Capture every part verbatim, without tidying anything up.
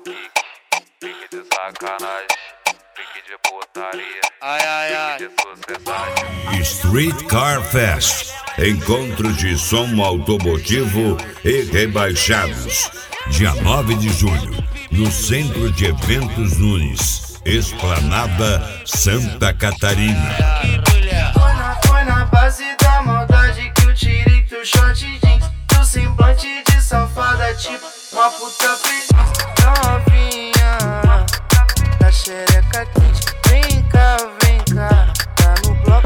pique, pique de sacanagem, pique de putaria, ai, ai, ai. pique de sociedade. Street Car Fest, encontro de som automotivo e rebaixados, dia nove de julho, no Centro de Eventos Nunes, Esplanada Santa Catarina. Foi na, foi na base da maldade que eu tirei teu short jeans, teu semblante de safada, tipo uma puta feliz. Novinha, da xereca quente, vem cá, vem cá, tá no bloco.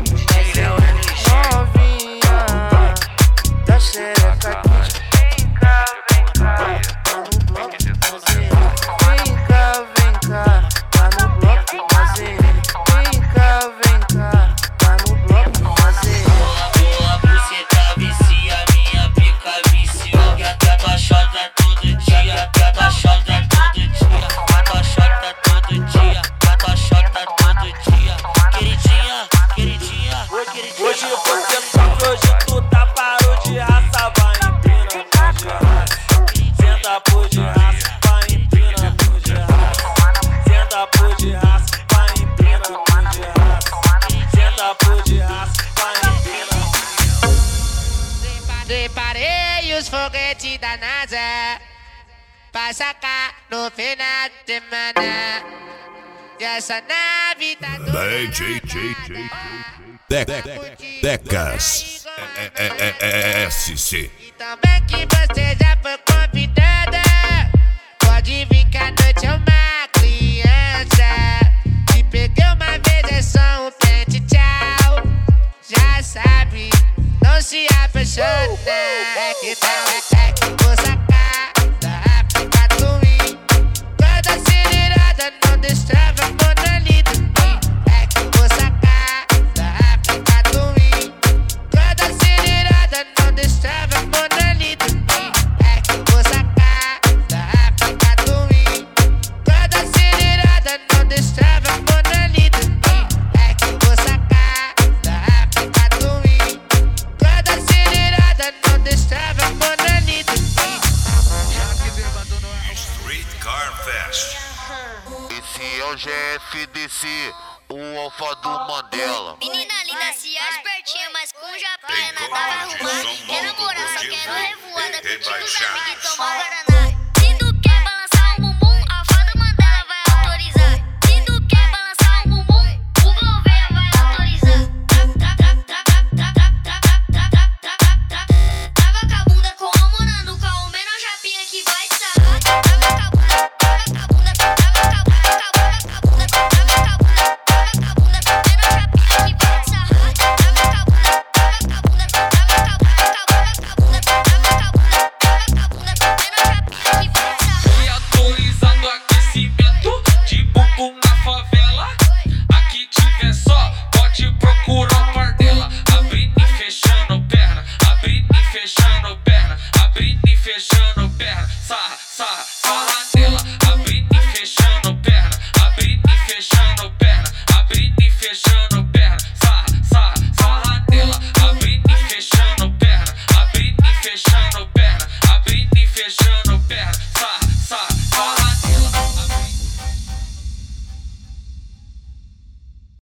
Novinha, da xereca quente, vem cá, vem cá, tá no bloco. Vem cá, vem cá, tá no bloco. Vem cá, vem cá, tá no bloco. Boa, boa, você tá vicia, minha pica viciou. Quer que a tua chota todo dia, quer a tua chota todo dia, a tua chota todo dia, a tua chota todo dia. Queridinha, queridinha, queridinha. Hoje você não, hoje tu tá parou de raça, vai empina por de raça. Senta por de raça, vai empina por de raça. Senta por de raça, vai empina por de raça. Senta por de raça, vai empina. Preparei os foguetes da NASA pra sacar no final de semana. E essa nave tá toda D J Decas S C. e também que você já foi convidada. Pode vir que a noite é uma criança. Se peguei uma vez é só um pente, tchau. Já sabe, não se apaixona. É que tal, é, é que vou sacar da África Twin. Toda acelerada, não destrava a monolito. É que vou sacar da África Twin. Toda acelerada, não destrava a monolito. É que vou sacar da África Twin. Toda acelerada, não destrava a monolito. É que vou sacar da África Twin. Toda acelerada, não destrava a monolito. Street Car Fest. Esse é o G F D C, o alfa do Mandela. Menina linda, se as pertinha, mas com japé, nada vai arrumar. Quer namorar, só quero revoada. Contigo, minha amiga, e tomar guaraná.